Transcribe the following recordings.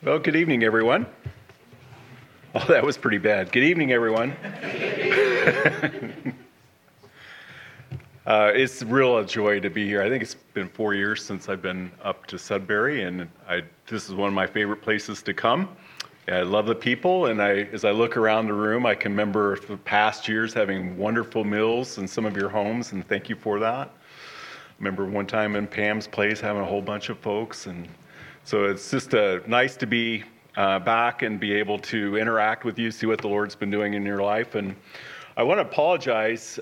Well, good evening, everyone. Oh, that was pretty bad. Good evening, everyone. It's real a joy to be here. I think it's been 4 years since I've been up to Sudbury, and this is one of my favorite places to come. I love the people, and as I look around the room, I can remember the past years having wonderful meals in some of your homes, and thank you for that. I remember one time in Pam's place having a whole bunch of folks, and so it's just nice to be back and be able to interact with you, see what the Lord's been doing in your life. And I want to apologize.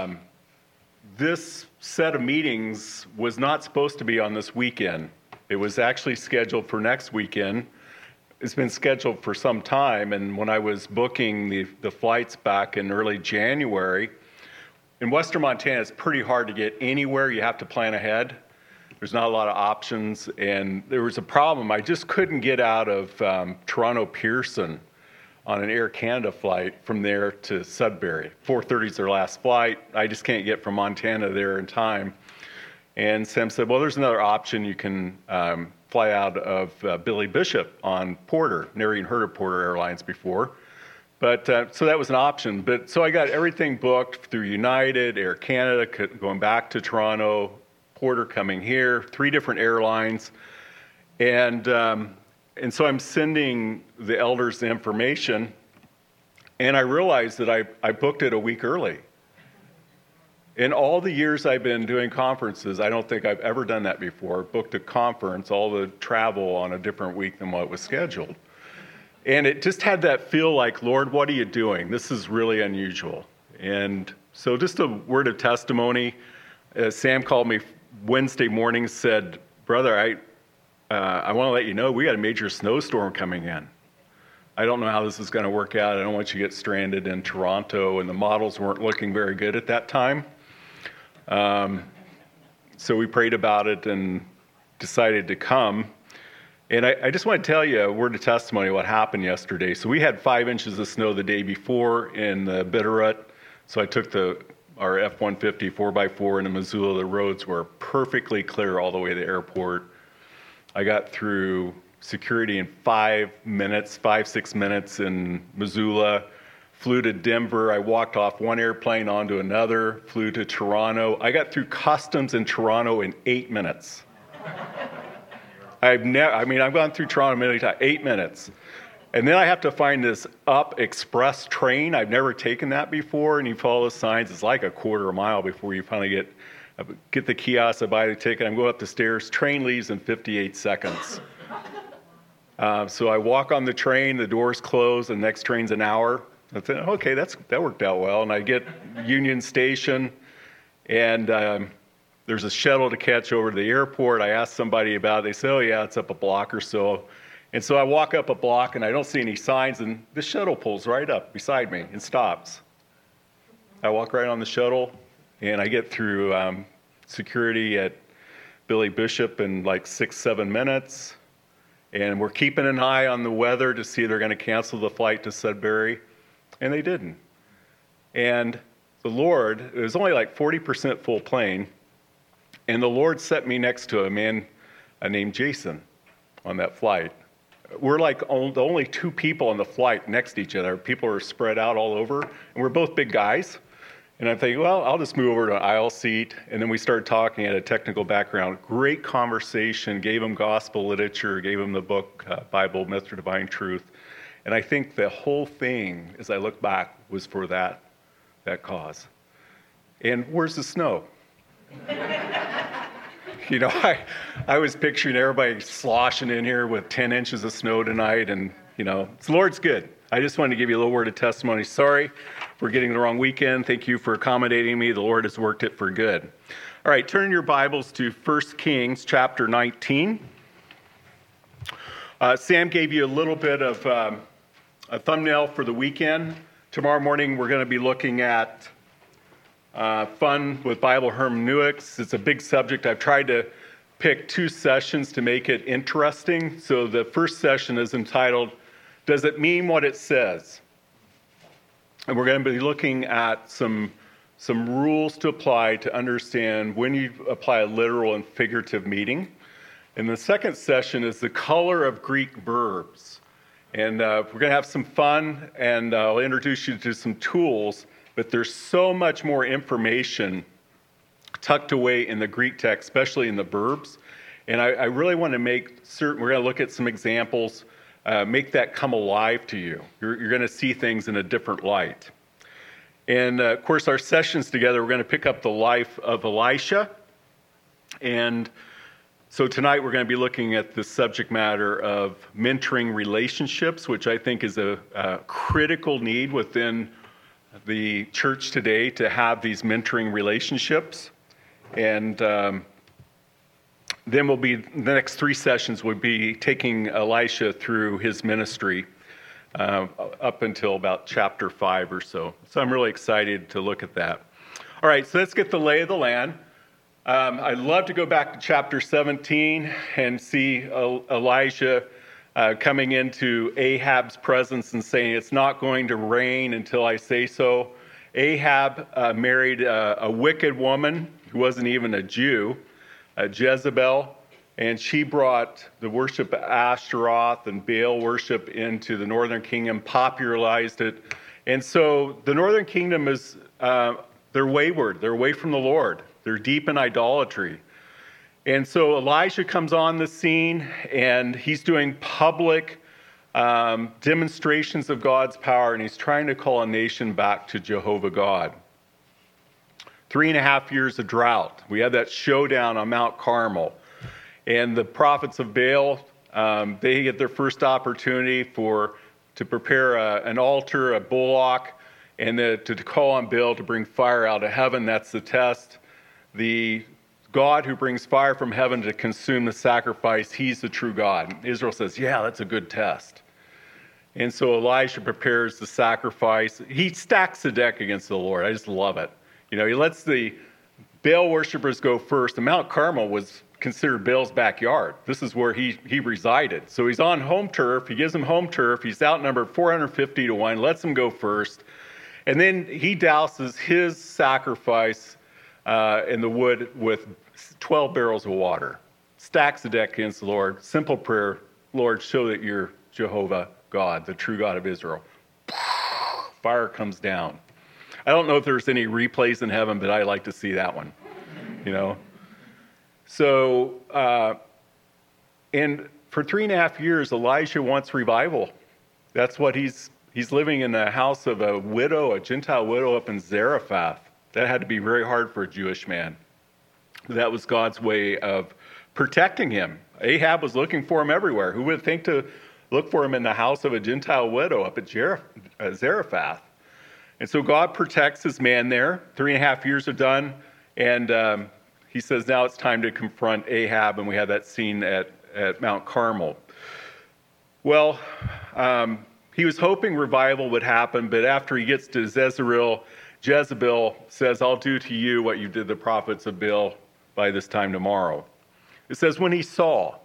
This set of meetings was not supposed to be on this weekend. It was actually scheduled for next weekend. It's been scheduled for some time, and when I was booking the flights back in early January, in Western Montana, it's pretty hard to get anywhere. You have to plan ahead. There's not a lot of options, and there was a problem. I just couldn't get out of Toronto Pearson on an Air Canada flight from there to Sudbury. 4:30 is their last flight. I just can't get from Montana there in time. And Sam said, well, there's another option. You can fly out of Billy Bishop on Porter. Never even heard of Porter Airlines before. But so that was an option. But so I got everything booked through United, Air Canada, going back to Toronto, Porter coming here, 3 different airlines. And so I'm sending the elders the information, and I realized that I booked it a week early. In all the years I've been doing conferences, I don't think I've ever done that before, booked a conference, all the travel on a different week than what was scheduled. And it just had that feel like, Lord, what are you doing? This is really unusual. And so just a word of testimony. Sam called me Wednesday morning, said, brother, I want to let you know we got a major snowstorm coming in. I don't know how this is going to work out. I don't want you to get stranded in Toronto, and the models weren't looking very good at that time. So we prayed about it and decided to come. And I just want to tell you a word of testimony what happened yesterday. So we had 5 inches of snow the day before in the Bitterroot. So I took our F-150 4x4 into Missoula. The roads were perfectly clear all the way to the airport. I got through security in 5 minutes, 6 minutes in Missoula, flew to Denver. I walked off one airplane onto another, flew to Toronto. I got through customs in Toronto in 8 minutes. I've gone through Toronto many times, 8 minutes. And then I have to find this Up Express train. I've never taken that before, and you follow the signs. It's like a quarter of a mile before you finally get the kiosk, I buy the ticket. I'm going up the stairs. Train leaves in 58 seconds. So I walk on the train. The doors close. The next train's an hour. I said, okay, that worked out well. And I get Union Station, and there's a shuttle to catch over to the airport. I asked somebody about it. They said, oh, yeah, it's up a block or so. And so I walk up a block, and I don't see any signs, and the shuttle pulls right up beside me and stops. I walk right on the shuttle, and I get through security at Billy Bishop in like 6-7 minutes. And we're keeping an eye on the weather to see if they're going to cancel the flight to Sudbury. And they didn't. And the Lord, it was only like 40% full plane. And the Lord set me next to a man named Jason on that flight. We're like the only 2 people on the flight next to each other. People are spread out all over. And we're both big guys. And I'm thinking, well, I'll just move over to an aisle seat. And then we started talking at a technical background. Great conversation, gave him gospel literature, gave him the book, Bible, Method of Divine Truth. And I think the whole thing, as I look back, was for that cause. And where's the snow? You know, I was picturing everybody sloshing in here with 10 inches of snow tonight. And, you know, the Lord's good. I just wanted to give you a little word of testimony. Sorry for getting the wrong weekend. Thank you for accommodating me. The Lord has worked it for good. All right, turn your Bibles to 1 Kings chapter 19. Sam gave you a little bit of a thumbnail for the weekend. Tomorrow morning we're going to be looking at fun with Bible hermeneutics. It's a big subject. I've tried to pick 2 sessions to make it interesting. So the first session is entitled, Does It Mean What It Says? And we're going to be looking at some rules to apply to understand when you apply a literal and figurative meaning. And the second session is the color of Greek verbs. And we're going to have some fun, and I'll introduce you to some tools, but there's so much more information tucked away in the Greek text, especially in the verbs. And I really want to make certain, we're going to look at some examples, make that come alive to you. You're going to see things in a different light. And of course, our sessions together, we're going to pick up the life of Elisha. And so tonight we're going to be looking at the subject matter of mentoring relationships, which I think is a critical need within the church today, to have these mentoring relationships. And then the next three sessions will be taking Elisha through his ministry up until about chapter 5 or so. So I'm really excited to look at that. All right, so let's get the lay of the land. I'd love to go back to chapter 17 and see Elijah coming into Ahab's presence and saying, "It's not going to rain until I say so." Ahab married a wicked woman who wasn't even a Jew, Jezebel, and she brought the worship of Ashtaroth and Baal worship into the northern kingdom, popularized it. And so the northern kingdom is, they're wayward, they're away from the Lord. They're deep in idolatry. And so Elijah comes on the scene, and he's doing public demonstrations of God's power, and he's trying to call a nation back to Jehovah God. 3.5 years of drought. We had that showdown on Mount Carmel. And the prophets of Baal, they get their first opportunity to prepare an altar, a bullock, and to call on Baal to bring fire out of heaven. That's the test. The God who brings fire from heaven to consume the sacrifice, he's the true God. Israel says, yeah, that's a good test. And so Elisha prepares the sacrifice. He stacks the deck against the Lord. I just love it. You know, he lets the Baal worshipers go first. And Mount Carmel was considered Baal's backyard. This is where he resided. So he's on home turf. He gives them home turf. He's outnumbered 450 to 1, lets them go first. And then he douses his sacrifice in the wood with 12 barrels of water. Stacks the deck against the Lord. Simple prayer, Lord, show that you're Jehovah God, the true God of Israel. Fire comes down. I don't know if there's any replays in heaven, but I like to see that one, you know. So, and for 3.5 years, Elijah wants revival. That's what he's living in the house of a widow, a Gentile widow up in Zarephath. That had to be very hard for a Jewish man. That was God's way of protecting him. Ahab was looking for him everywhere. Who would think to look for him in the house of a Gentile widow up at Zarephath? And so God protects his man there. 3.5 years are done, and he says now it's time to confront Ahab, and we have that scene at Mount Carmel. Well, he was hoping revival would happen, but after he gets to Jezebel says, "I'll do to you what you did the prophets of Baal by this time tomorrow." It says, when he saw,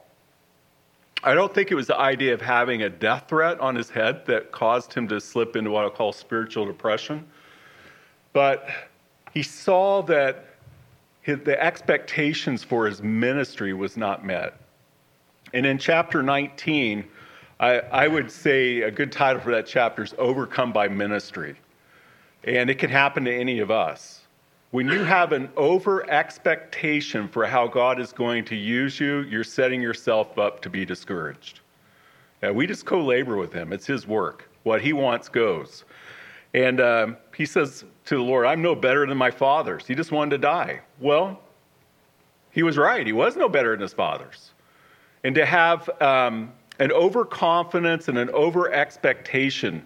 I don't think it was the idea of having a death threat on his head that caused him to slip into what I call spiritual depression, but he saw that the expectations for his ministry was not met. And in chapter 19, I would say a good title for that chapter is Overcome by Ministry. And it can happen to any of us. When you have an over-expectation for how God is going to use you, you're setting yourself up to be discouraged. Now, we just co-labor with him. It's his work. What he wants goes. And he says to the Lord, "I'm no better than my fathers." He just wanted to die. Well, he was right. He was no better than his fathers. And to have an overconfidence and an over-expectation,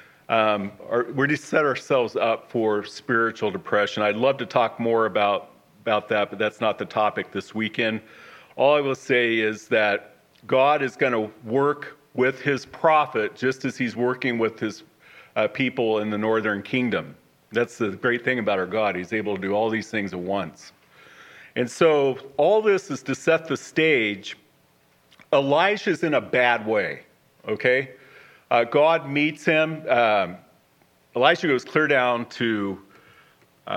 we just set ourselves up for spiritual depression. I'd love to talk more about that, but that's not the topic this weekend. All I will say is that God is going to work with his prophet just as he's working with his people in the northern kingdom. That's the great thing about our God. He's able to do all these things at once. And so all this is to set the stage. Elijah's in a bad way, okay? God meets him. Elisha goes clear down to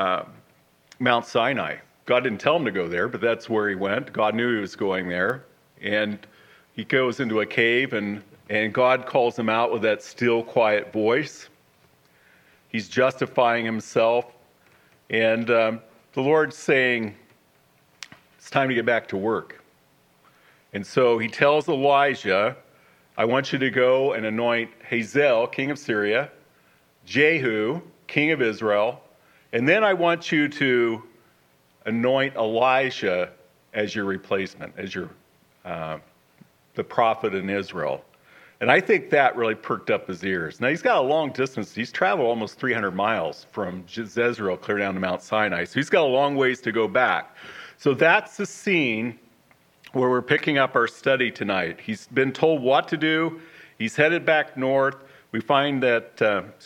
Mount Sinai. God didn't tell him to go there, but that's where he went. God knew he was going there. And he goes into a cave, and God calls him out with that still, quiet voice. He's justifying himself. And the Lord's saying, it's time to get back to work. And so he tells Elijah, I want you to go and anoint Hazael, king of Syria, Jehu, king of Israel, and then I want you to anoint Elisha as your replacement, as your the prophet in Israel. And I think that really perked up his ears. Now, he's got a long distance. He's traveled almost 300 miles from Jezreel clear down to Mount Sinai. So he's got a long ways to go back. So that's the scene where we're picking up our study tonight. He's been told what to do. He's headed back north. We find that,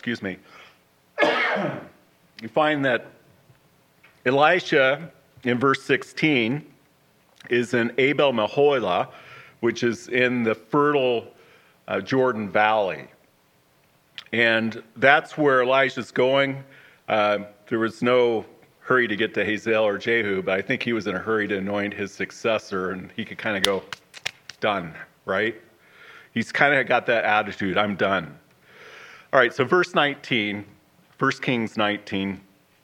we find that Elisha, in verse 16, is in Abel Meholah, which is in the fertile Jordan Valley. And that's where Elijah's going. There was no hurry to get to Hazael or Jehu, but I think he was in a hurry to anoint his successor, and he could kind of go, done, right? He's kind of got that attitude, I'm done. All right, so verse 19, 1 Kings 19.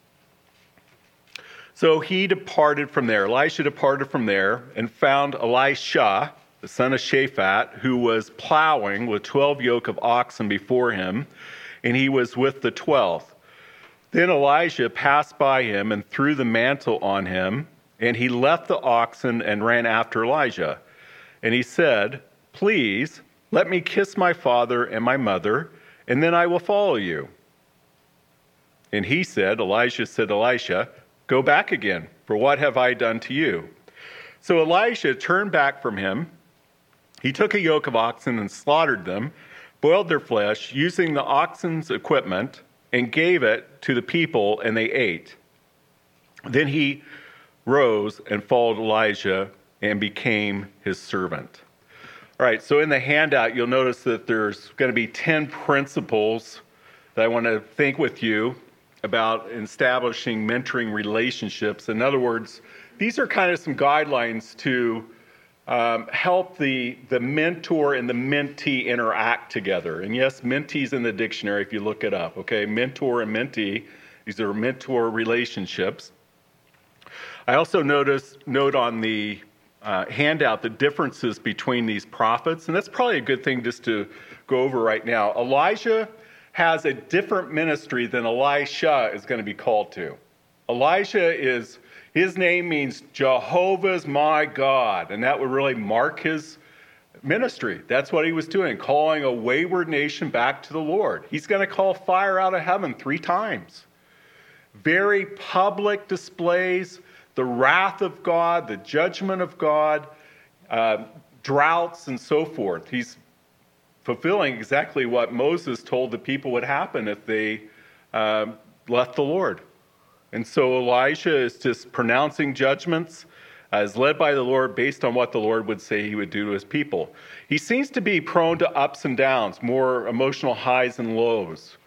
So he departed from there. Elisha departed from there and found Elisha, the son of Shaphat, who was plowing with 12 yoke of oxen before him, and he was with the 12th. Then Elijah passed by him and threw the mantle on him, and he left the oxen and ran after Elijah. And he said, please, let me kiss my father and my mother, and then I will follow you. And he said, Elijah said to Elisha, go back again, for what have I done to you? So Elisha turned back from him. He took a yoke of oxen and slaughtered them, boiled their flesh, using the oxen's equipment, and gave it to the people, and they ate. Then he rose and followed Elijah and became his servant. All right, so in the handout, you'll notice that there's going to be 10 principles that I want to think with you about establishing mentoring relationships. In other words, these are kind of some guidelines to help the mentor and the mentee interact together. And yes, mentee's in the dictionary if you look it up, okay? Mentor and mentee, these are mentor relationships. I also note on the handout the differences between these prophets, and that's probably a good thing just to go over right now. Elijah has a different ministry than Elisha is going to be called to. Elijah his name means Jehovah's my God, and that would really mark his ministry. That's what he was doing, calling a wayward nation back to the Lord. He's going to call fire out of heaven 3 times. Very public displays, the wrath of God, the judgment of God, droughts and so forth. He's fulfilling exactly what Moses told the people would happen if they left the Lord. And so Elijah is just pronouncing judgments as led by the Lord based on what the Lord would say he would do to his people. He seems to be prone to ups and downs, more emotional highs and lows.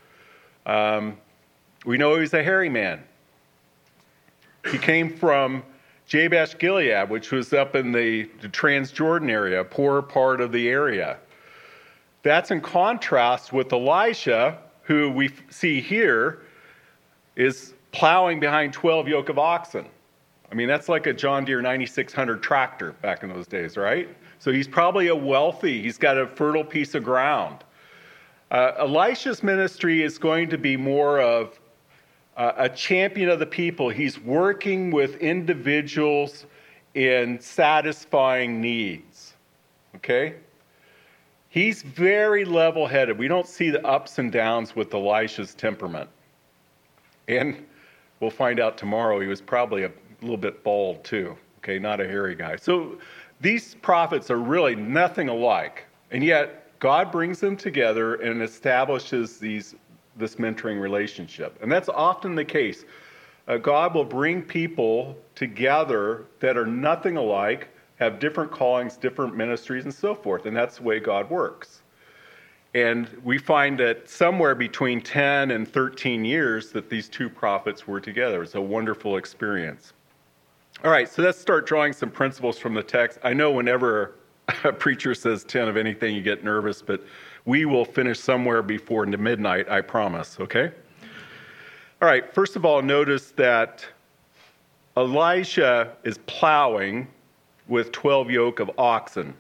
We know he's a hairy man. He came from Jabesh Gilead, which was up in the Transjordan area, a poorer part of the area. That's in contrast with Elisha, who we see here is plowing behind 12 yoke of oxen. I mean, that's like a John Deere 9600 tractor back in those days, right? So he's probably he's got a fertile piece of ground. Elisha's ministry is going to be more of a champion of the people. He's working with individuals in satisfying needs, okay? He's very level-headed. We don't see the ups and downs with Elisha's temperament. And we'll find out tomorrow he was probably a little bit bald too, okay, not a hairy guy. So these prophets are really nothing alike, and yet God brings them together and establishes this mentoring relationship. And that's often the case. God will bring people together that are nothing alike, have different callings, different ministries, and so forth, and that's the way God works. And we find that somewhere between 10 and 13 years that these 2 prophets were together. It's a wonderful experience. All right, so let's start drawing some principles from the text. I know whenever A preacher says 10 of anything, you get nervous, but we will finish somewhere before midnight, I promise, okay? All right, first of all, notice that Elisha is plowing with 12 yoke of oxen.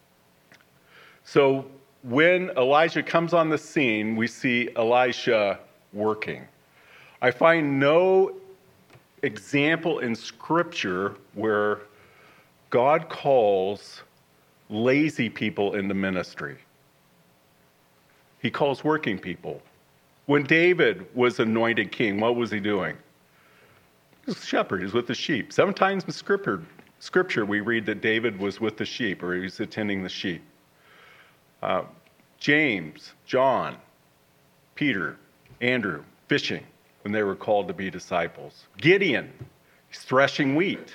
So when Elijah comes on the scene, we see Elisha working. I find no example in Scripture where God calls lazy people into ministry. He calls working people. When David was anointed king, what was he doing? He was a shepherd. He was with the sheep. 7 times in Scripture we read that David was with the sheep, or he was attending the sheep. James, John, Peter, Andrew, fishing when they were called to be disciples. Gideon, he's threshing wheat.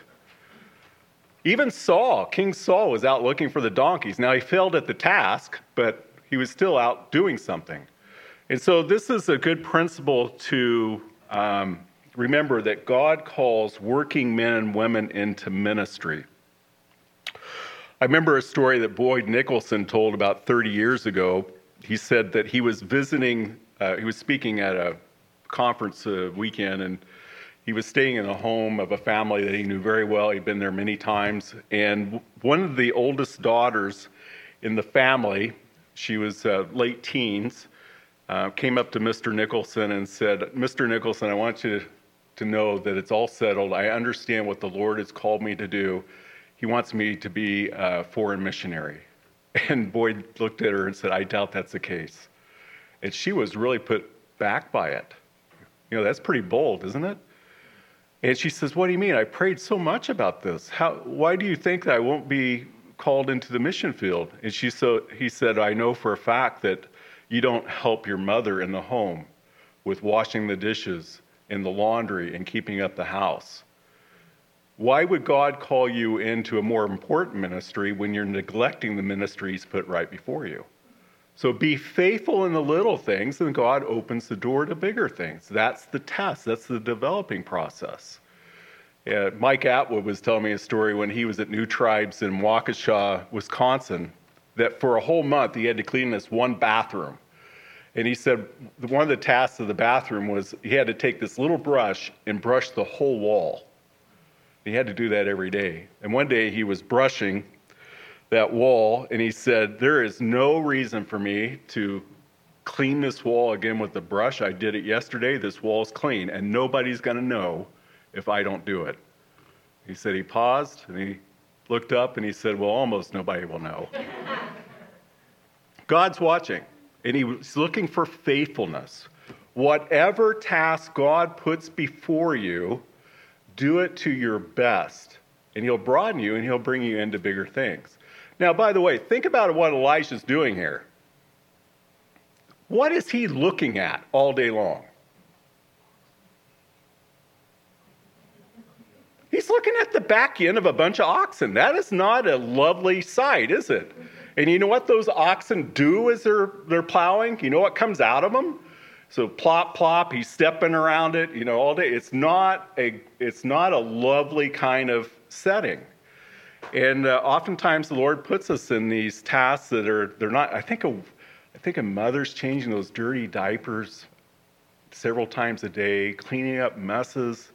Even Saul, King Saul, was out looking for the donkeys. Now, he failed at the task, but he was still out doing something. And so this is a good principle to remember, that God calls working men and women into ministry. I remember a story that Boyd Nicholson told about 30 years ago. He said that he was visiting, he was speaking at a conference weekend, and he was staying in the home of a family that he knew very well. He'd been there many times. And one of the oldest daughters in the family, she was late teens, came up to Mr. Nicholson and said, "Mr. Nicholson, I want you to know that it's all settled. I understand what the Lord has called me to do. He wants me to be a foreign missionary." And Boyd looked at her and said, "I doubt that's the case." And she was really put back by it. You know, that's pretty bold, isn't it? And she says, "What do you mean? I prayed so much about this. Why do you think that I won't be called into the mission field?" And he said, "I know for a fact that you don't help your mother in the home with washing the dishes and the laundry and keeping up the house. Why would God call you into a more important ministry when you're neglecting the ministry He's put right before you? So be faithful in the little things, and God opens the door to bigger things." That's the test. That's the developing process. Mike Atwood was telling me a story when he was at New Tribes in Waukesha, Wisconsin, that for a whole month he had to clean this one bathroom. And he said one of the tasks of the bathroom was he had to take this little brush and brush the whole wall. He had to do that every day. And one day he was brushing that wall, and he said, "There is no reason for me to clean this wall again with the brush. I did it yesterday. This wall's clean, and nobody's going to know if I don't do it." He said he paused, and he looked up, and he said, "Well, almost nobody will know." God's watching, and He's looking for faithfulness. Whatever task God puts before you, do it to your best, and He'll broaden you, and He'll bring you into bigger things. Now, by the way, think about what Elisha's doing here. What is he looking at all day long? He's looking at the back end of a bunch of oxen. That is not a lovely sight, is it? And you know what those oxen do as they're plowing? You know what comes out of them? So plop, plop, he's stepping around it, all day. It's not a lovely kind of setting. And oftentimes the Lord puts us in these tasks that they're not. I think a mother's changing those dirty diapers several times a day, cleaning up messes.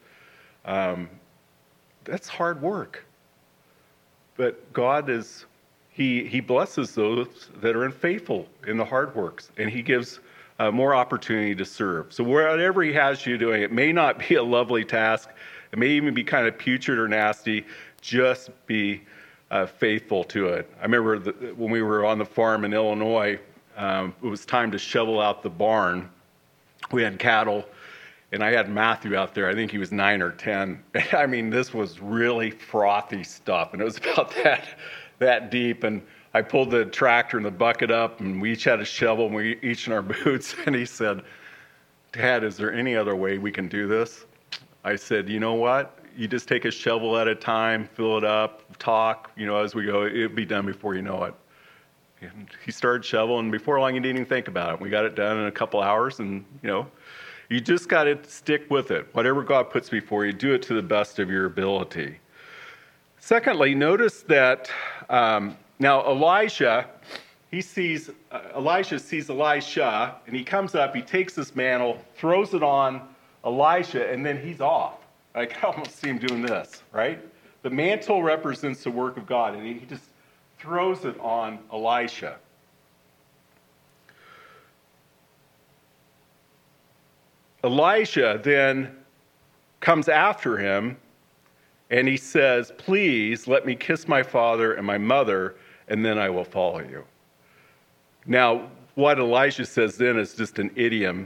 That's hard work. But God He blesses those that are faithful in the hard works, and He gives more opportunity to serve. So whatever He has you doing, it may not be a lovely task. It may even be kind of putrid or nasty. Just be faithful to it. I remember when we were on the farm in Illinois, it was time to shovel out the barn. We had cattle, and I had Matthew out there. I think he was 9 or 10. I mean, this was really frothy stuff, and it was about that deep. And I pulled the tractor and the bucket up, and we each had a shovel, and we each in our boots. And he said, "Dad, is there any other way we can do this?" I said, "You know what? You just take a shovel at a time, fill it up, talk, as we go. It'll be done before you know it." And he started shoveling. Before long, he didn't even think about it. We got it done in a couple hours, and, you just got to stick with it. Whatever God puts before you, do it to the best of your ability. Secondly, notice that Now, Elisha sees Elisha, and he comes up, he takes this mantle, throws it on Elisha, and then he's off. Like, I almost see him doing this, right? The mantle represents the work of God, and he just throws it on Elisha. Elisha then comes after him, and he says, "Please let me kiss my father and my mother, and then I will follow you." Now, what Elisha says then is just an idiom.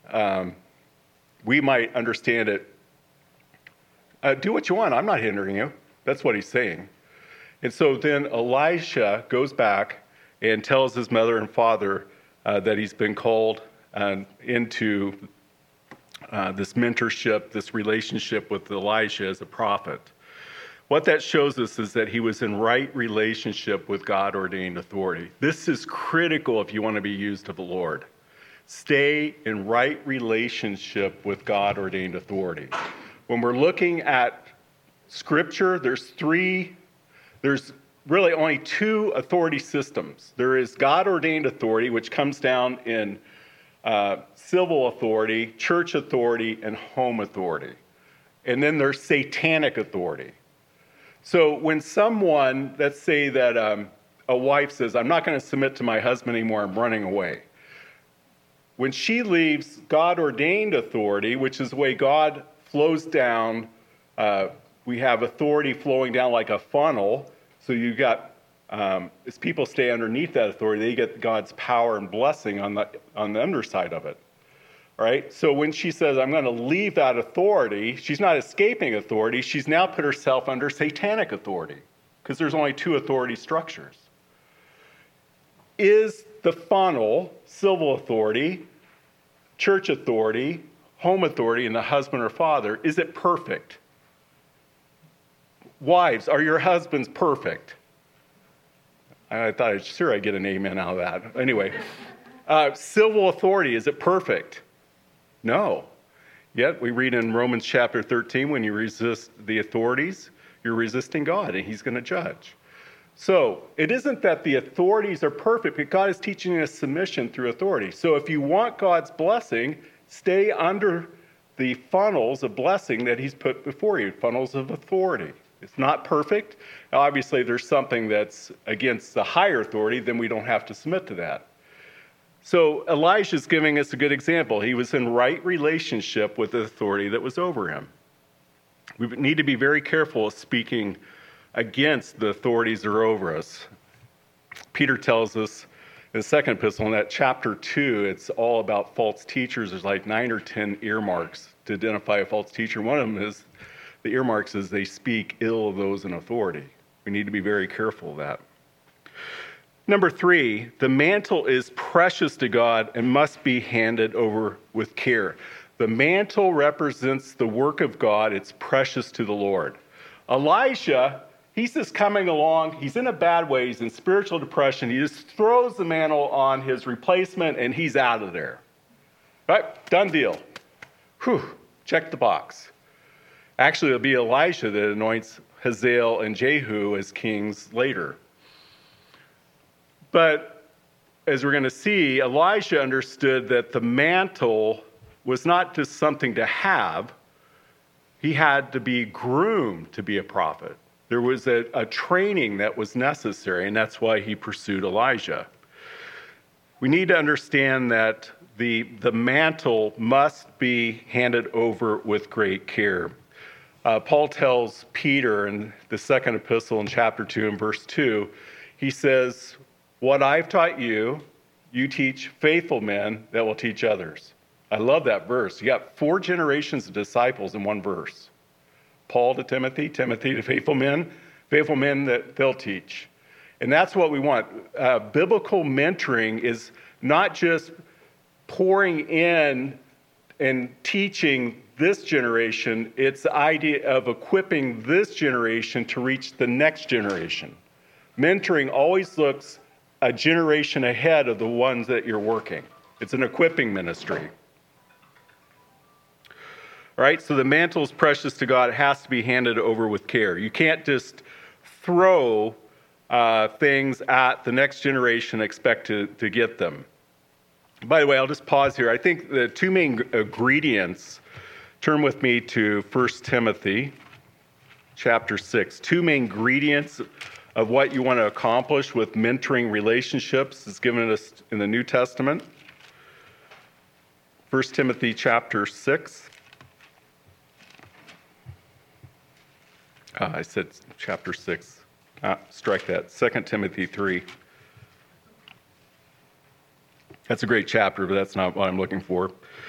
We might understand it. Do what you want. I'm not hindering you. That's what he's saying. And so then Elisha goes back and tells his mother and father that he's been called into this mentorship, this relationship with Elisha as a prophet. What that shows us is that he was in right relationship with God-ordained authority. This is critical if you want to be used of the Lord. Stay in right relationship with God-ordained authority. When we're looking at Scripture, there's really only two authority systems. There is God-ordained authority, which comes down in civil authority, church authority, and home authority. And then there's satanic authority. So when someone, let's say that a wife says, "I'm not going to submit to my husband anymore, I'm running away." When she leaves God-ordained authority, which is the way God flows down, we have authority flowing down like a funnel. So you've got, as people stay underneath that authority, they get God's power and blessing on the underside of it. All right? So when she says, "I'm going to leave that authority," she's not escaping authority. She's now put herself under satanic authority because there's only two authority structures. Is the funnel civil authority, church authority, home authority, and the husband or father, is it perfect? Wives, are your husbands perfect? I thought I'd get an amen out of that. Anyway, civil authority, is it perfect? No. Yet we read in Romans chapter 13, when you resist the authorities, you're resisting God, and he's going to judge. So it isn't that the authorities are perfect, but God is teaching us submission through authority. So if you want God's blessing, stay under the funnels of blessing that he's put before you, funnels of authority. It's not perfect. Obviously, there's something that's against the higher authority, then we don't have to submit to that. So Elisha's giving us a good example. He was in right relationship with the authority that was over him. We need to be very careful of speaking against the authorities that are over us. Peter tells us in the second epistle, in that chapter 2, it's all about false teachers. There's like 9 or 10 earmarks to identify a false teacher. One of them is, the earmarks is they speak ill of those in authority. We need to be very careful of that. Number 3, the mantle is precious to God and must be handed over with care. The mantle represents the work of God. It's precious to the Lord. Elisha, he's just coming along. He's in a bad way. He's in spiritual depression. He just throws the mantle on his replacement, and he's out of there. Right? Done deal. Whew. Check the box. Actually, it'll be Elisha that anoints Hazael and Jehu as kings later. But as we're going to see, Elisha understood that the mantle was not just something to have. He had to be groomed to be a prophet. There was a training that was necessary, and that's why he pursued Elijah. We need to understand that the mantle must be handed over with great care. Paul tells Peter in the second epistle in chapter 2 and verse 2, he says, "What I've taught you, you teach faithful men that will teach others." I love that verse. You got 4 generations of disciples in one verse. Paul to Timothy, Timothy to faithful men that they'll teach. And that's what we want. Biblical mentoring is not just pouring in and teaching this generation. It's the idea of equipping this generation to reach the next generation. Mentoring always looks a generation ahead of the ones that you're working. It's an equipping ministry. All right, so the mantle is precious to God. It has to be handed over with care. You can't just throw things at the next generation expect to get them. By the way, I'll just pause here. I think the two main ingredients, turn with me to 1 Timothy chapter 6. Two main ingredients of what you want to accomplish with mentoring relationships is given us in the New Testament. 1 Timothy chapter 6. I said chapter 6. Strike that. 2 Timothy 3. That's a great chapter, but that's not what I'm looking for.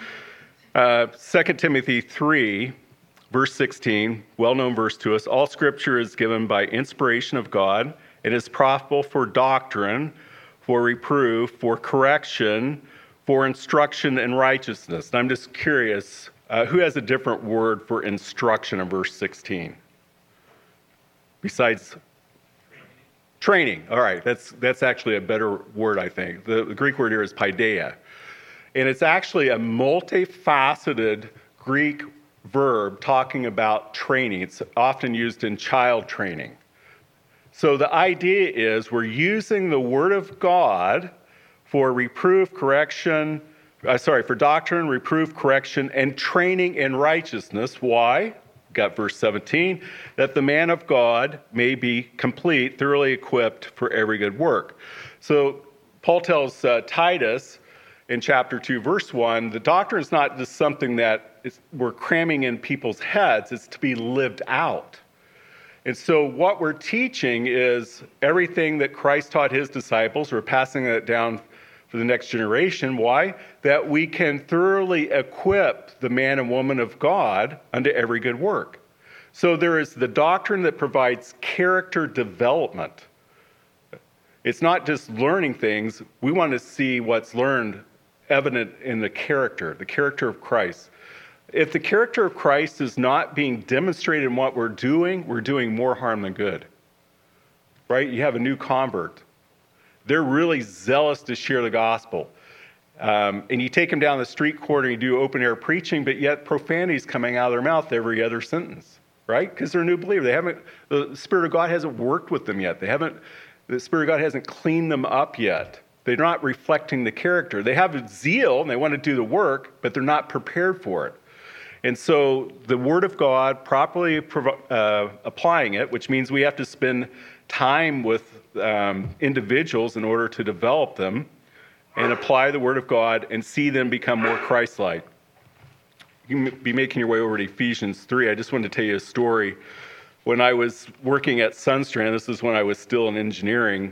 2 Timothy 3, verse 16, well-known verse to us. All Scripture is given by inspiration of God. It is profitable for doctrine, for reproof, for correction, for instruction in righteousness. And I'm just curious, who has a different word for instruction in verse 16? Besides training. All right, that's actually a better word, I think. The Greek word here is paideia. And it's actually a multifaceted Greek verb talking about training. It's often used in child training. So the idea is we're using the Word of God for reproof, correction, for doctrine, reproof, correction, and training in righteousness. Why? Got verse 17, that the man of God may be complete, thoroughly equipped for every good work. So Paul tells Titus in chapter 2, verse 1, the doctrine is not just something that we're cramming in people's heads, it's to be lived out. And so what we're teaching is everything that Christ taught his disciples. We're passing that down for the next generation. Why? That we can thoroughly equip the man and woman of God unto every good work. So there is the doctrine that provides character development. It's not just learning things. We want to see what's learned evident in the character of Christ. If the character of Christ is not being demonstrated in what we're doing more harm than good. Right? You have a new convert. They're really zealous to share the gospel. And you take them down the street corner and you do open air preaching, but yet profanity is coming out of their mouth every other sentence, right? Because they're a new believer. The Spirit of God hasn't worked with them yet. The Spirit of God hasn't cleaned them up yet. They're not reflecting the character. They have zeal and they want to do the work, but they're not prepared for it. And so the Word of God, properly applying it, which means we have to spend time with individuals in order to develop them and apply the Word of God and see them become more Christ-like. You can be making your way over to Ephesians 3. I just wanted to tell you a story. When I was working at Sunstrand, this is when I was still in engineering,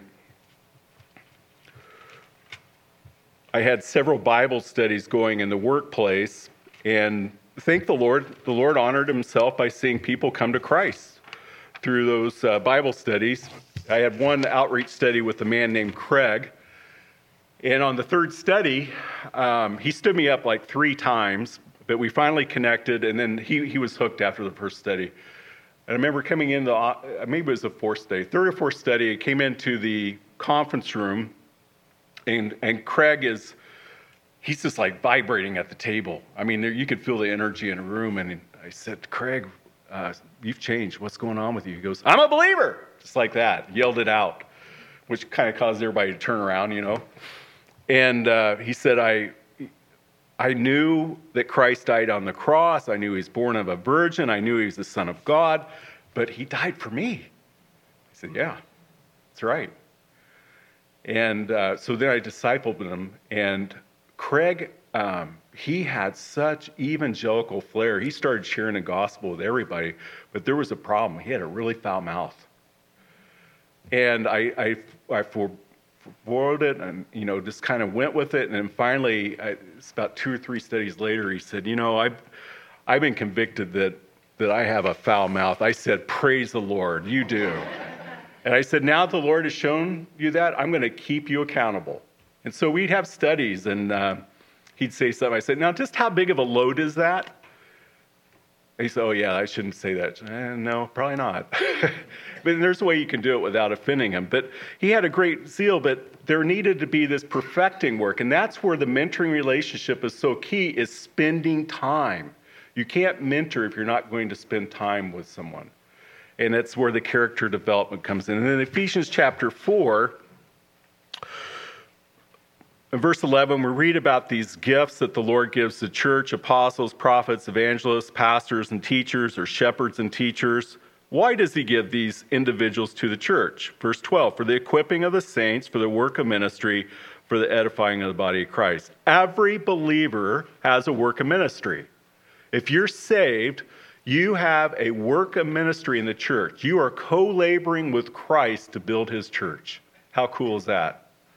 I had several Bible studies going in the workplace, and thank the Lord honored himself by seeing people come to Christ through those Bible studies. I had one outreach study with a man named Craig, and on the third study, he stood me up like 3 times, but we finally connected, and then he was hooked after the first study. And I remember coming in, maybe it was the third or fourth study, I came into the conference room, and Craig he's just like vibrating at the table. I mean, you could feel the energy in the room, and I said, Craig, you've changed. What's going on with you? He goes, I'm a believer. Just like that, yelled it out, which kind of caused everybody to turn around, And he said, I knew that Christ died on the cross. I knew he was born of a virgin. I knew he was the Son of God, but he died for me. I said, yeah, that's right. And so then I discipled him, and Craig, he had such evangelical flair. He started sharing the gospel with everybody, but there was a problem. He had a really foul mouth. And I forwarded it and, just kind of went with it. And then finally, it's about 2 or 3 studies later, he said, I've been convicted that I have a foul mouth. I said, praise the Lord, you do. And I said, now that the Lord has shown you that, I'm going to keep you accountable. And so we'd have studies, and he'd say something. I said, now, just how big of a load is that? And he said, oh, yeah, I shouldn't say that. No, probably not. But there's a way you can do it without offending him. But he had a great zeal, but there needed to be this perfecting work. And that's where the mentoring relationship is so key, is spending time. You can't mentor if you're not going to spend time with someone. And that's where the character development comes in. And in Ephesians chapter 4, in verse 11, we read about these gifts that the Lord gives the church: apostles, prophets, evangelists, pastors, and teachers, or shepherds and teachers. Why does he give these individuals to the church? Verse 12, for the equipping of the saints, for the work of ministry, for the edifying of the body of Christ. Every believer has a work of ministry. If you're saved, you have a work of ministry in the church. You are co-laboring with Christ to build his church. How cool is that?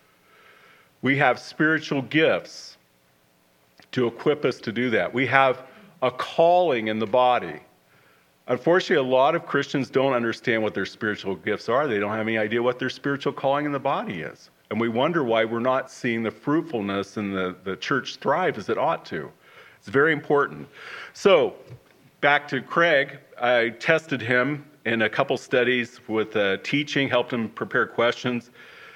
We have spiritual gifts to equip us to do that. We have a calling in the body. Unfortunately, a lot of Christians don't understand what their spiritual gifts are. They don't have any idea what their spiritual calling in the body is. And we wonder why we're not seeing the fruitfulness and the church thrive as it ought to. It's very important. So, back to Craig, I tested him in a couple studies with teaching, helped him prepare questions.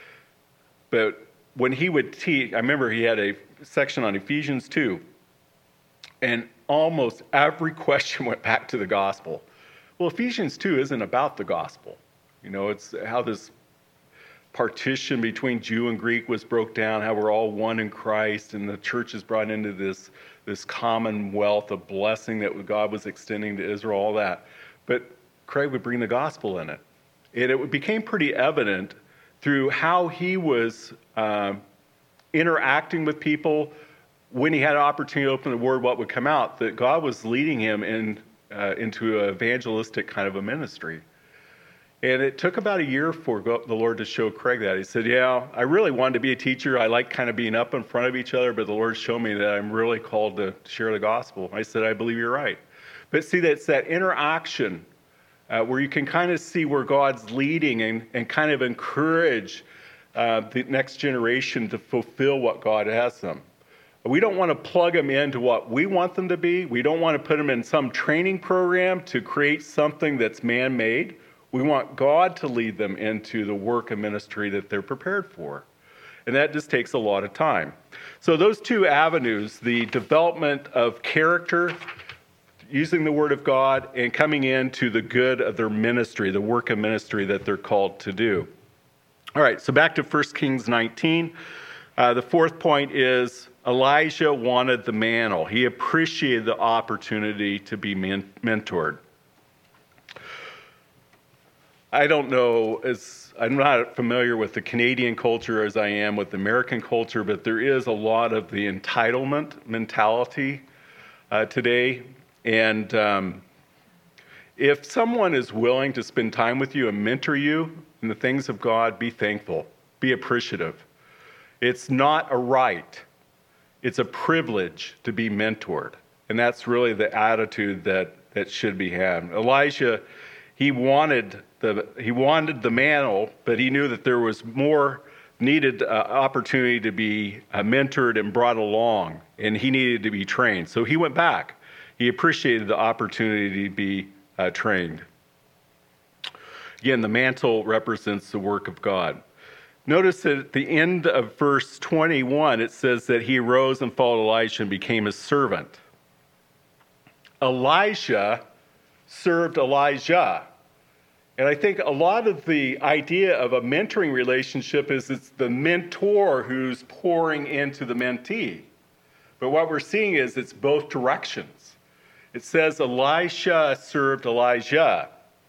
But when he would teach, I remember he had a section on Ephesians 2, and almost every question went back to the gospel. Well, Ephesians 2 isn't about the gospel. You know, it's how this partition between Jew and Greek was broke down, how we're all one in Christ, and the church is brought into this commonwealth of blessing that God was extending to Israel, all that. But Craig would bring the gospel in it. And it became pretty evident through how he was interacting with people. When he had an opportunity to open the word, what would come out, that God was leading him into an evangelistic kind of a ministry. And it took about a year for the Lord to show Craig that. He said, yeah, I really wanted to be a teacher. I like kind of being up in front of each other, but the Lord showed me that I'm really called to share the gospel. I said, I believe you're right. But see, that's that interaction where you can kind of see where God's leading and kind of encourage the next generation to fulfill what God has them. We don't want to plug them into what we want them to be. We don't want to put them in some training program to create something that's man-made. We want God to lead them into the work of ministry that they're prepared for. And that just takes a lot of time. So those two avenues, the development of character, using the Word of God, and coming into the good of their ministry, the work of ministry that they're called to do. All right, so back to 1 Kings 19. The fourth point is Elijah wanted the mantle. He appreciated the opportunity to be mentored. I don't know, I'm not familiar with the Canadian culture as I am with the American culture, but there is a lot of the entitlement mentality today. And if someone is willing to spend time with you and mentor you in the things of God, be thankful, be appreciative. It's not a right. It's a privilege to be mentored. And that's really the attitude that should be had. Elijah, he wanted the mantle, but he knew that there was more needed opportunity to be mentored and brought along, and he needed to be trained. So he went back. He appreciated the opportunity to be trained. Again, the mantle represents the work of God. Notice that at the end of verse 21, it says that he arose and followed Elisha and became his servant. Elisha served Elijah. And I think a lot of the idea of a mentoring relationship is it's the mentor who's pouring into the mentee. But what we're seeing is it's both directions. It says Elisha served Elijah.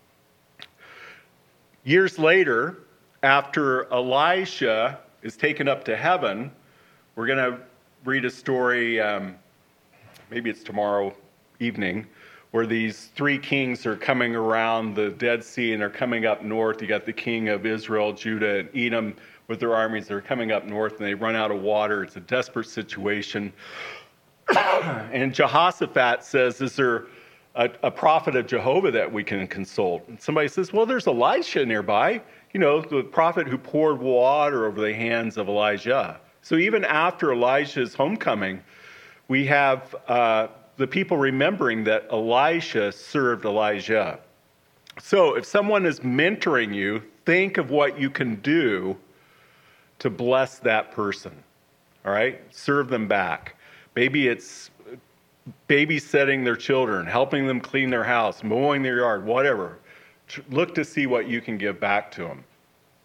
Years later, after Elisha is taken up to heaven, we're going to read a story, maybe it's tomorrow evening, where these three kings are coming around the Dead Sea and they're coming up north. You got the king of Israel, Judah, and Edom with their armies. They're coming up north and they run out of water. It's a desperate situation. And Jehoshaphat says, is there a prophet of Jehovah that we can consult? And somebody says, well, there's Elisha nearby. You know, the prophet who poured water over the hands of Elijah. So even after Elijah's homecoming, we have the people remembering that Elisha served Elijah. So if someone is mentoring you, think of what you can do to bless that person. All right? Serve them back. Maybe it's babysitting their children, helping them clean their house, mowing their yard, whatever. Look to see what you can give back to them.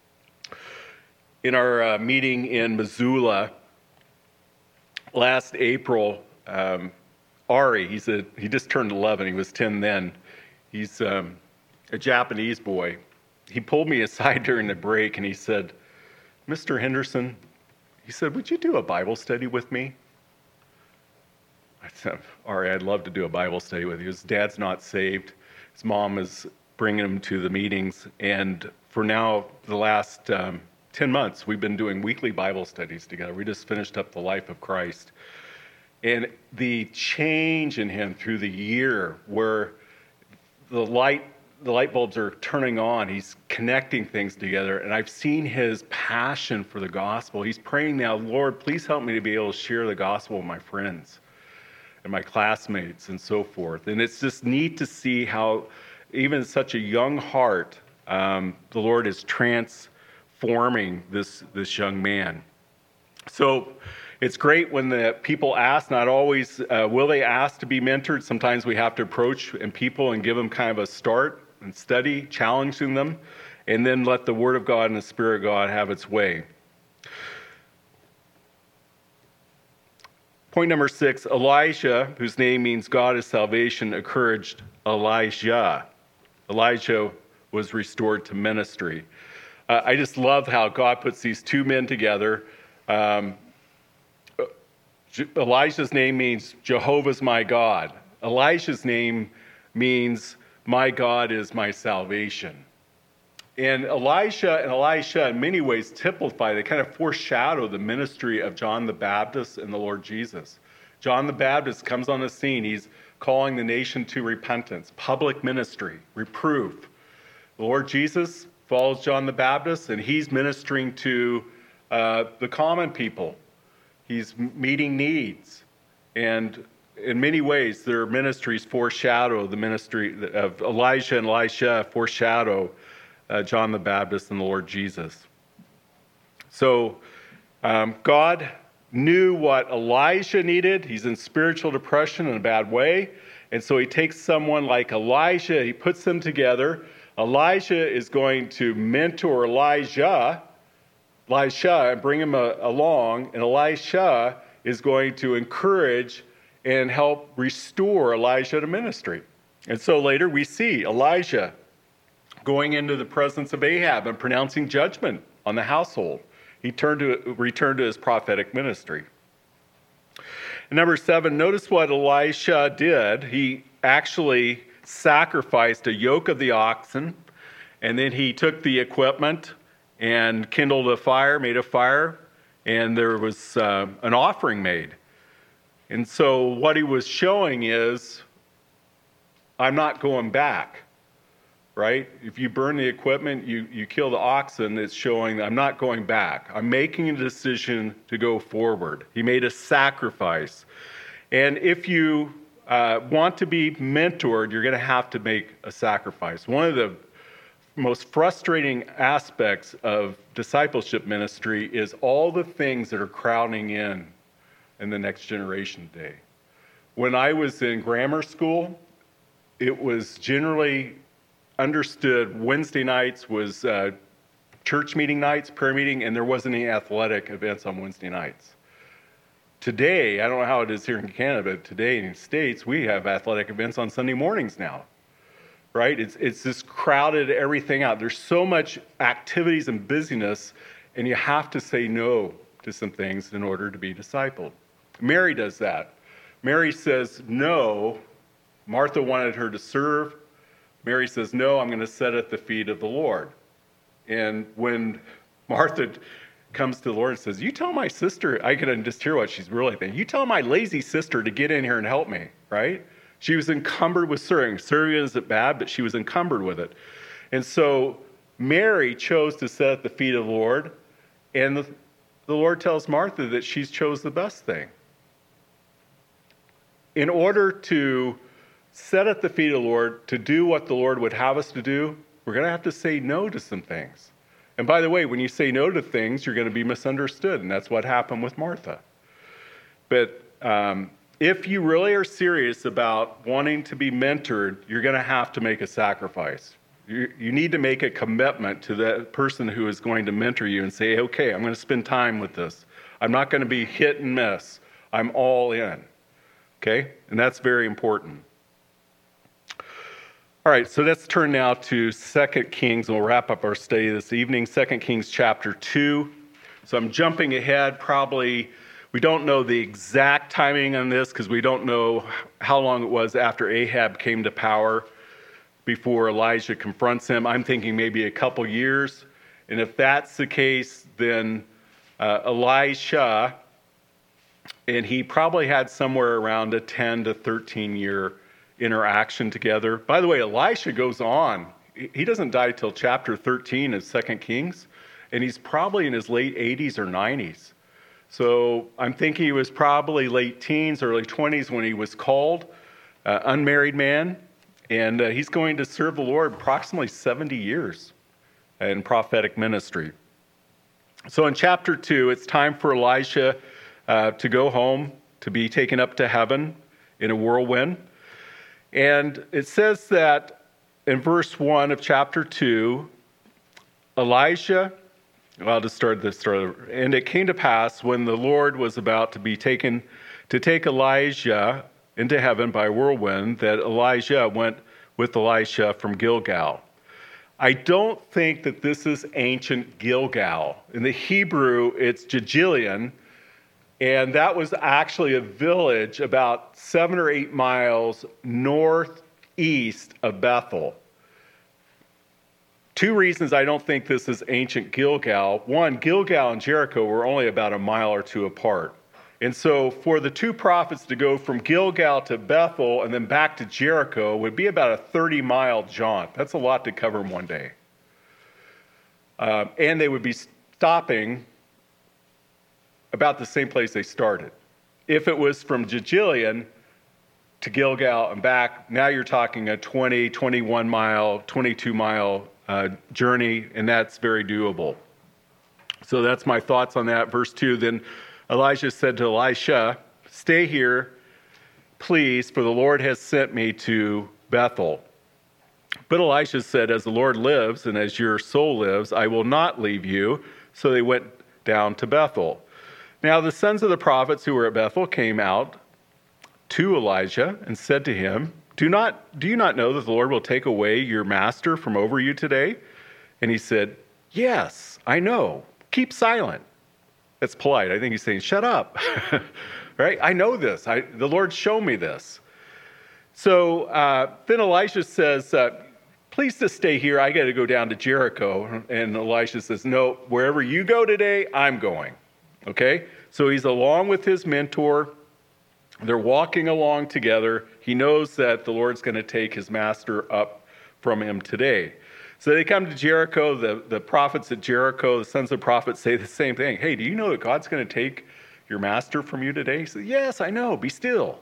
In our meeting in Missoula last April, Ari, he just turned 11. He was 10 then. He's a Japanese boy. He pulled me aside during the break and he said, "Mr. Henderson," he said, "would you do a Bible study with me?" I said, "Ari, I'd love to do a Bible study with you." His dad's not saved. His mom is bringing him to the meetings. And for now, the last 10 months, we've been doing weekly Bible studies together. We just finished up the life of Christ. And the change in him through the year where the light bulbs are turning on, he's connecting things together. And I've seen his passion for the gospel. He's praying now, "Lord, please help me to be able to share the gospel with my friends and my classmates and so forth." And it's just neat to see how even such a young heart, the Lord is transforming this young man. So it's great when the people ask, not always will they ask to be mentored. Sometimes we have to approach people and give them kind of a start and study, challenging them, and then let the Word of God and the Spirit of God have its way. Point number 6, Elijah, whose name means God is salvation, encouraged Elijah. Elijah was restored to ministry. I just love how God puts these two men together. Elijah's name means Jehovah's my God. Elijah's name means my God is my salvation. And Elijah and Elisha in many ways typify, they kind of foreshadow the ministry of John the Baptist and the Lord Jesus. John the Baptist comes on the scene. He's calling the nation to repentance, public ministry, reproof. The Lord Jesus follows John the Baptist, and he's ministering to the common people. He's meeting needs. And in many ways, their ministries foreshadow the ministry of Elijah and Elisha, foreshadow John the Baptist and the Lord Jesus. So God knew what Elijah needed. He's in spiritual depression in a bad way. And so he takes someone like Elijah, he puts them together. Elijah is going to mentor Elisha and bring him along, and Elisha is going to encourage and help restore Elijah to ministry. And so later we see Elijah going into the presence of Ahab and pronouncing judgment on the household. He returned to his prophetic ministry. And number 7, notice what Elisha did. He actually sacrificed a yoke of the oxen, and then he took the equipment and kindled a fire, made a fire, and there was an offering made. And so what he was showing is, I'm not going back, right? If you burn the equipment, you kill the oxen, it's showing I'm not going back. I'm making a decision to go forward. He made a sacrifice. And if you want to be mentored, you're going to have to make a sacrifice. One of the most frustrating aspects of discipleship ministry is all the things that are crowding in the next generation today. When I was in grammar school, it was generally understood Wednesday nights was church meeting nights, prayer meeting, and there wasn't any athletic events on Wednesday nights. Today, I don't know how it is here in Canada, but today in the States, we have athletic events on Sunday mornings now. Right? It's just crowded everything out. There's so much activities and busyness, and you have to say no to some things in order to be discipled. Mary does that. Mary says no. Martha wanted her to serve. Mary says, no, I'm going to sit at the feet of the Lord. And when Martha comes to the Lord and says, you tell my sister, I can just hear what she's really thinking. You tell my lazy sister to get in here and help me, right? She was encumbered with serving. Serving isn't bad, but she was encumbered with it. And so Mary chose to sit at the feet of the Lord, and the Lord tells Martha that she's chose the best thing. In order to sit at the feet of the Lord, to do what the Lord would have us to do, we're going to have to say no to some things. And by the way, when you say no to things, you're going to be misunderstood, and that's what happened with Martha. But if you really are serious about wanting to be mentored, you're going to have to make a sacrifice. You need to make a commitment to that person who is going to mentor you and say, okay, I'm going to spend time with this. I'm not going to be hit and miss. I'm all in. Okay? And that's very important. All right, so let's turn now to 2 Kings, and we'll wrap up our study this evening. 2 Kings chapter 2. So I'm jumping ahead. Probably, we don't know the exact timing on this because we don't know how long it was after Ahab came to power before Elijah confronts him. I'm thinking maybe a couple years. And if that's the case, then Elisha, and he probably had somewhere around a 10 to 13 year interaction together. By the way, Elisha goes on. He doesn't die till chapter 13 of 2 Kings, and he's probably in his late 80s or 90s. So I'm thinking he was probably late teens, early 20s when he was called, unmarried man, and he's going to serve the Lord approximately 70 years in prophetic ministry. So in chapter 2, it's time for Elisha to go home, to be taken up to heaven in a whirlwind. And it says that in verse 1 of chapter 2, Elijah, well, I'll just start this story. And it came to pass when the Lord was about to take Elijah into heaven by whirlwind, that Elijah went with Elisha from Gilgal. I don't think that this is ancient Gilgal. In the Hebrew, it's Jejilion, and that was actually a village about 7 or 8 miles northeast of Bethel. Two reasons I don't think this is ancient Gilgal. One, Gilgal and Jericho were only about a mile or two apart. And so for the two prophets to go from Gilgal to Bethel and then back to Jericho would be about a 30-mile jaunt. That's a lot to cover in one day. And they would be stopping about the same place they started. If it was from Jejilion to Gilgal and back, now you're talking a 20, 21-mile, 22-mile journey, and that's very doable. So that's my thoughts on that. Verse 2, then Elijah said to Elisha, stay here, please, for the Lord has sent me to Bethel. But Elisha said, as the Lord lives and as your soul lives, I will not leave you. So they went down to Bethel. Now the sons of the prophets who were at Bethel came out to Elijah and said to him, do you not know that the Lord will take away your master from over you today? And he said, yes, I know. Keep silent. That's polite. I think he's saying, shut up. Right? I know this. The Lord showed me this. So then Elisha says, please just stay here. I got to go down to Jericho. And Elisha says, no, wherever you go today, I'm going. Okay? So he's along with his mentor. They're walking along together. He knows that the Lord's going to take his master up from him today. So they come to Jericho. The prophets at Jericho, the sons of the prophets, say the same thing. Hey, do you know that God's going to take your master from you today? He says, yes, I know. Be still.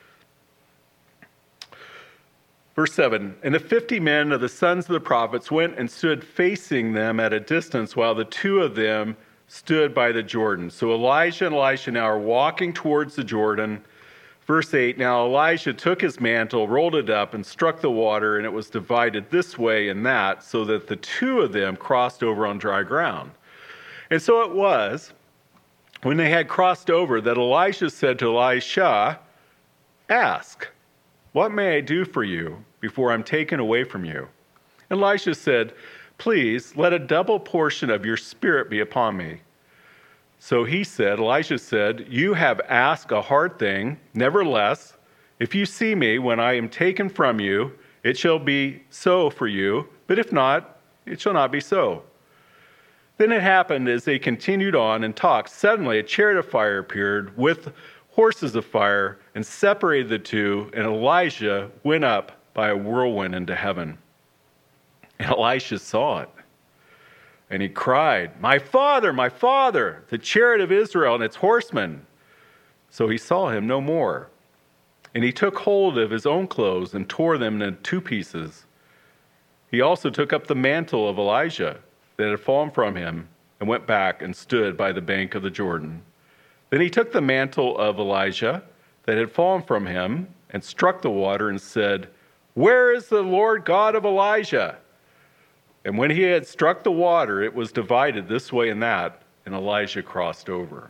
Verse 7, and the 50 men of the sons of the prophets went and stood facing them at a distance while the two of them stood by the Jordan. So Elijah and Elisha now are walking towards the Jordan. Verse 8, now Elijah took his mantle, rolled it up, and struck the water, and it was divided this way and that, so that the two of them crossed over on dry ground. And so it was, when they had crossed over, that Elisha said to Elisha, ask, what may I do for you before I'm taken away from you? And Elisha said, please, let a double portion of your spirit be upon me. So Elisha said, you have asked a hard thing. Nevertheless, if you see me when I am taken from you, it shall be so for you. But if not, it shall not be so. Then it happened as they continued on and talked, suddenly a chariot of fire appeared with horses of fire and separated the two, and Elijah went up by a whirlwind into heaven. And Elisha saw it. And he cried, my father, the chariot of Israel and its horsemen. So he saw him no more. And he took hold of his own clothes and tore them in two pieces. He also took up the mantle of Elijah that had fallen from him and went back and stood by the bank of the Jordan. Then he took the mantle of Elijah that had fallen from him and struck the water and said, where is the Lord God of Elijah? And when he had struck the water, it was divided this way and that, and Elijah crossed over.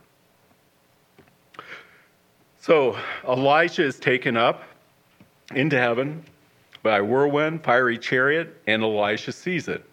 So Elijah is taken up into heaven by a whirlwind, fiery chariot, and Elisha sees it.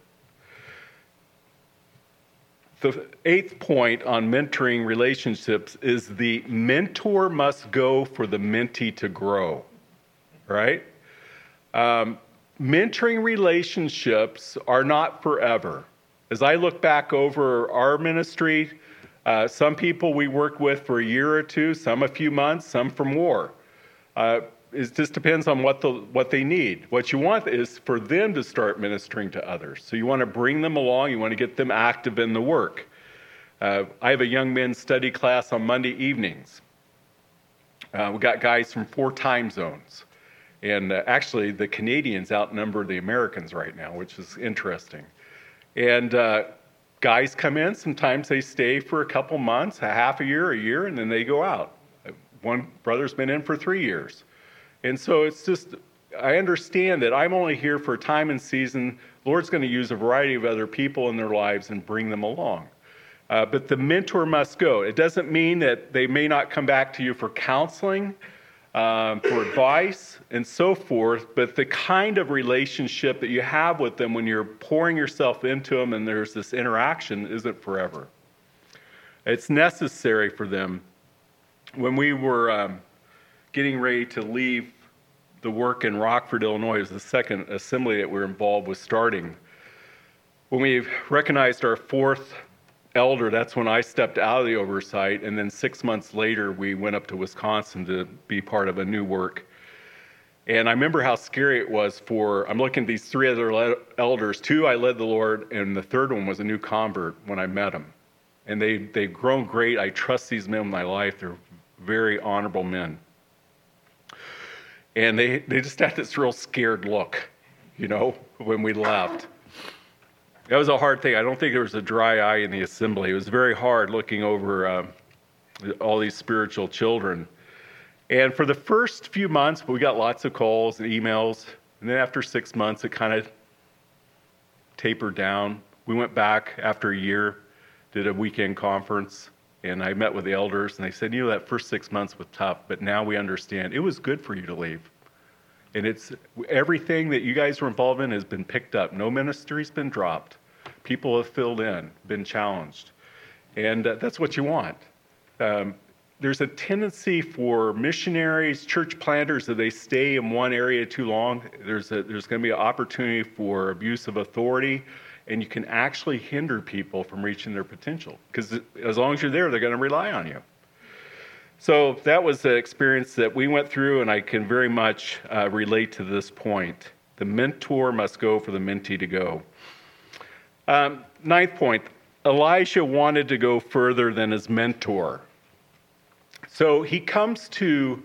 The 8th point on mentoring relationships is the mentor must go for the mentee to grow, right? Mentoring relationships are not forever. As I look back over our ministry, some people we work with for a year or two, some a few months, some for more. It just depends on what they need. What you want is for them to start ministering to others. So you want to bring them along. You want to get them active in the work. I have a young men's study class on Monday evenings. We got guys from 4 time zones. And actually, the Canadians outnumber the Americans right now, which is interesting. And guys come in. Sometimes they stay for a couple months, a half a year, and then they go out. One brother's been in for 3 years. And so it's just, I understand that I'm only here for a time and season. Lord's going to use a variety of other people in their lives and bring them along. But the mentor must go. It doesn't mean that they may not come back to you for counseling, for advice, and so forth, but the kind of relationship that you have with them when you're pouring yourself into them and there's this interaction isn't forever. It's necessary for them. When we were getting ready to leave the work in Rockford, Illinois, it was the second assembly that we were involved with starting. When we recognized our 4th elder, that's when I stepped out of the oversight, and then 6 months later we went up to Wisconsin to be part of a new work. And I remember how scary it was I'm looking at these 3 other elders. 2 I led the Lord, and the 3rd one was a new convert when I met him. And they've grown great. I trust these men in my life. They're very honorable men. And they just had this real scared look, when we left. That was a hard thing. I don't think there was a dry eye in the assembly. It was very hard looking over all these spiritual children. And for the first few months, we got lots of calls and emails. And then after 6 months, it kind of tapered down. We went back after a year, did a weekend conference, and I met with the elders, and they said, that first 6 months was tough, but now we understand it was good for you to leave. And it's everything that you guys were involved in has been picked up. No ministry's been dropped. People have filled in, been challenged. And that's what you want. There's a tendency for missionaries, church planters, that they stay in one area too long. There's going to be an opportunity for abuse of authority, and you can actually hinder people from reaching their potential. Because as long as you're there, they're going to rely on you. So that was the experience that we went through, and I can very much relate to this point. The mentor must go for the mentee to go. 9th point, Elisha wanted to go further than his mentor. So he comes to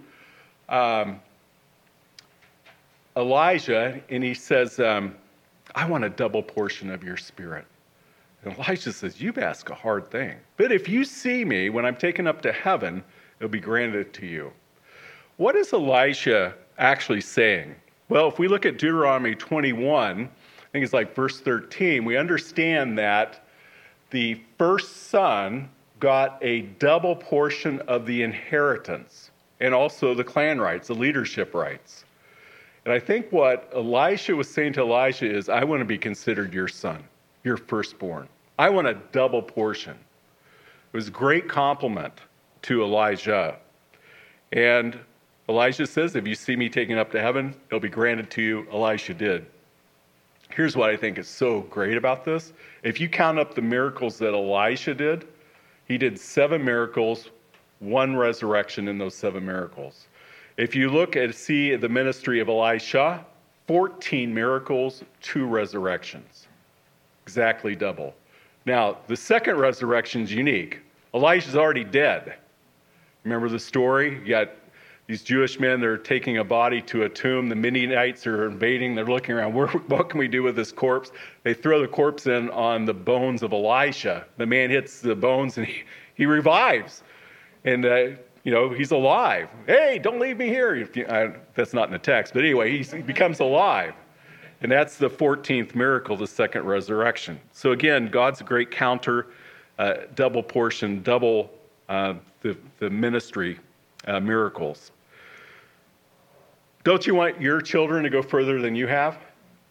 Elijah, and he says, I want a double portion of your spirit. And Elijah says, you've asked a hard thing. But if you see me when I'm taken up to heaven, it'll be granted to you. What is Elisha actually saying? Well, if we look at Deuteronomy 21, I think it's like verse 13, we understand that the first son got a double portion of the inheritance and also the clan rights, the leadership rights. And I think what Elisha was saying to Elijah is, I want to be considered your son, your firstborn. I want a double portion. It was a great compliment to Elijah. And Elijah says, if you see me taken up to heaven, it'll be granted to you. Elisha did. Here's what I think is so great about this. If you count up the miracles that Elisha did, he did 7 miracles, 1 resurrection in those 7 miracles. If you look and see the ministry of Elisha, 14 miracles, 2 resurrections. Exactly double. Now, the second resurrection is unique. Elisha's already dead. Remember the story? You got these Jewish men, they're taking a body to a tomb. The Midianites are invading. They're looking around. What can we do with this corpse? They throw the corpse in on the bones of Elisha. The man hits the bones and he revives. And, he's alive. Hey, don't leave me here. That's not in the text. But anyway, he becomes alive. And that's the 14th miracle, the second resurrection. So again, God's a great counter, double portion, double the ministry miracles. Don't you want your children to go further than you have?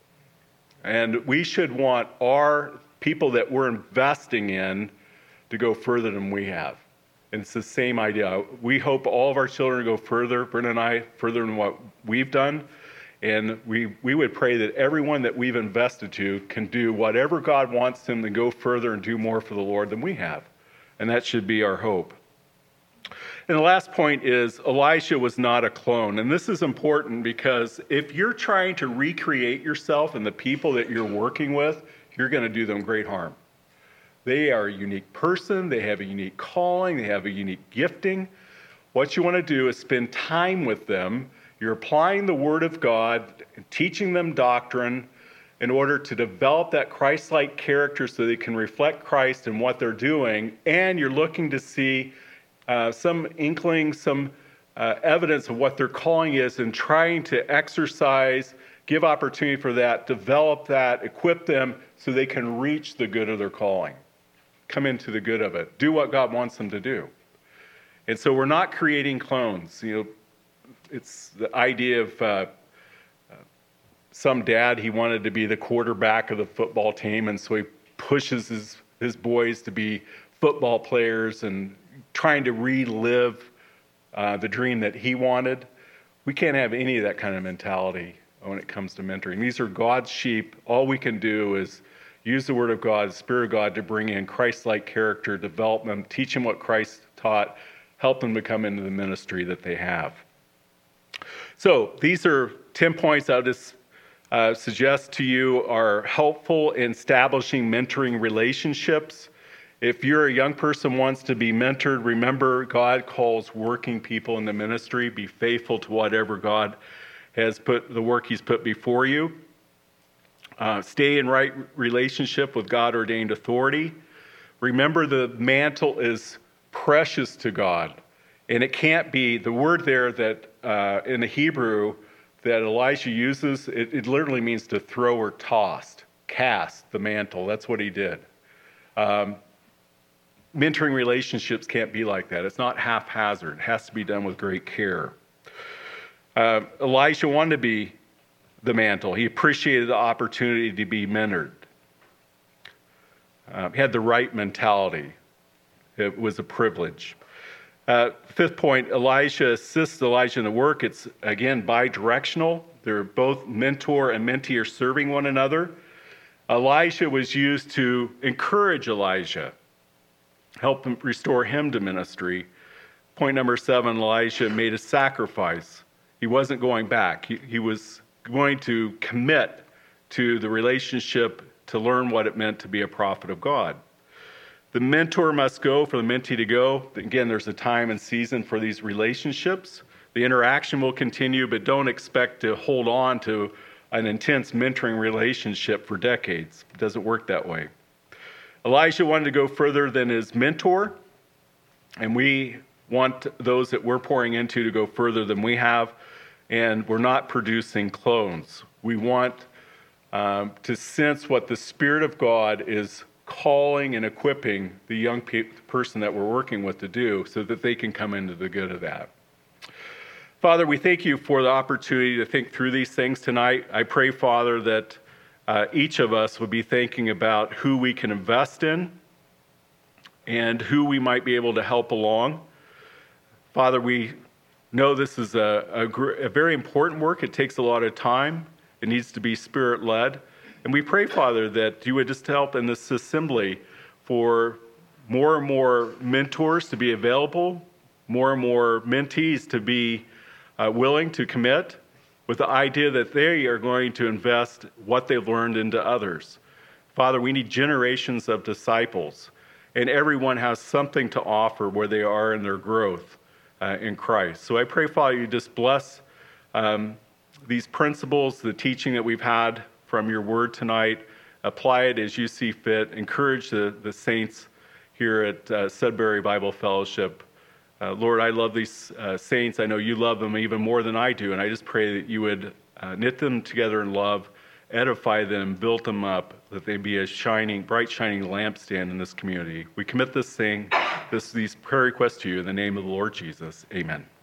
And we should want our people that we're investing in to go further than we have. And it's the same idea. We hope all of our children go further, Brenda and I, further than what we've done. And we would pray that everyone that we've invested to can do whatever God wants them to go further and do more for the Lord than we have. And that should be our hope. And the last point is Elisha was not a clone. And this is important because if you're trying to recreate yourself and the people that you're working with, you're going to do them great harm. They are a unique person. They have a unique calling. They have a unique gifting. What you want to do is spend time with them. You're applying the Word of God, teaching them doctrine in order to develop that Christ-like character so they can reflect Christ in what they're doing. And you're looking to see some inkling, some evidence of what their calling is and trying to exercise, give opportunity for that, develop that, equip them so they can reach the good of their calling. Come into the good of it. Do what God wants them to do. And so we're not creating clones. It's the idea of some dad, he wanted to be the quarterback of the football team, and so he pushes his boys to be football players and trying to relive the dream that he wanted. We can't have any of that kind of mentality when it comes to mentoring. These are God's sheep. All we can do is use the Word of God, the Spirit of God to bring in Christ-like character, develop them, teach them what Christ taught, help them to come into the ministry that they have. So these are 10 points I'll just suggest to you are helpful in establishing mentoring relationships. If you're a young person who wants to be mentored, remember God calls working people in the ministry. Be faithful to whatever God has put, the work He's put before you. Stay in right relationship with God-ordained authority. Remember the mantle is precious to God. And it can't be, the word there that in the Hebrew that Elijah uses, it literally means to throw or toss, cast the mantle. That's what he did. Mentoring relationships can't be like that. It's not haphazard. It has to be done with great care. Elisha wanted to be the mantle. He appreciated the opportunity to be mentored. He had the right mentality. It was a privilege. Fifth point, Elisha assists Elijah in the work. It's, again, bi-directional. They're both mentor and mentee are serving one another. Elisha was used to encourage Elijah, help him, restore him to ministry. Point number 7, Elisha made a sacrifice. He wasn't going back. He was going to commit to the relationship to learn what it meant to be a prophet of God. The mentor must go for the mentee to go. Again, there's a time and season for these relationships. The interaction will continue, but don't expect to hold on to an intense mentoring relationship for decades. It doesn't work that way. Elisha wanted to go further than his mentor, and we want those that we're pouring into to go further than we have, and we're not producing clones. We want to sense what the Spirit of God is calling and equipping the young person that we're working with to do so that they can come into the good of that. Father, we thank you for the opportunity to think through these things tonight. I pray, Father, that each of us would be thinking about who we can invest in and who we might be able to help along. Father, we know this is a very important work. It takes a lot of time. It needs to be Spirit-led. And we pray, Father, that you would just help in this assembly for more and more mentors to be available, more and more mentees to be willing to commit with the idea that they are going to invest what they've learned into others. Father, we need generations of disciples, and everyone has something to offer where they are in their growth in Christ. So I pray, Father, you just bless these principles, the teaching that we've had from your word tonight. Apply it as you see fit. Encourage the saints here at Sudbury Bible Fellowship. Lord, I love these saints. I know you love them even more than I do, and I just pray that you would knit them together in love edify them, build them up, that they be a shining, bright, shining lampstand in this community. We commit these prayer requests to you in the name of the Lord Jesus. Amen.